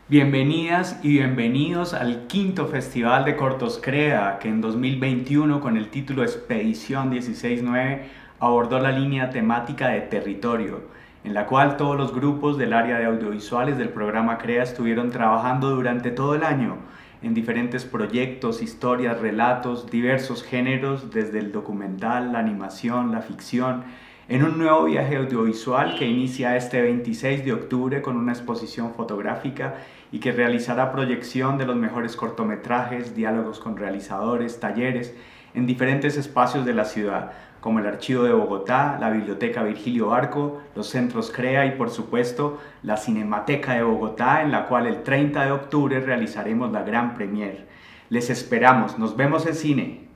Bienvenidas y bienvenidos al quinto Festival de Cortos CREA, que en 2021 con el título Expedición 169 abordó la línea temática de territorio, en la cual todos los grupos del área de audiovisuales del programa CREA estuvieron trabajando durante todo el año en diferentes proyectos, historias, relatos, diversos géneros, desde el documental, la animación, la ficción, en un nuevo viaje audiovisual que inicia este 26 de octubre con una exposición fotográfica y que realizará proyección de los mejores cortometrajes, diálogos con realizadores, talleres en diferentes espacios de la ciudad, como el Archivo de Bogotá, la Biblioteca Virgilio Barco, los centros CREA y por supuesto la Cinemateca de Bogotá, en la cual el 30 de octubre realizaremos la gran premier. Les esperamos, nos vemos en cine.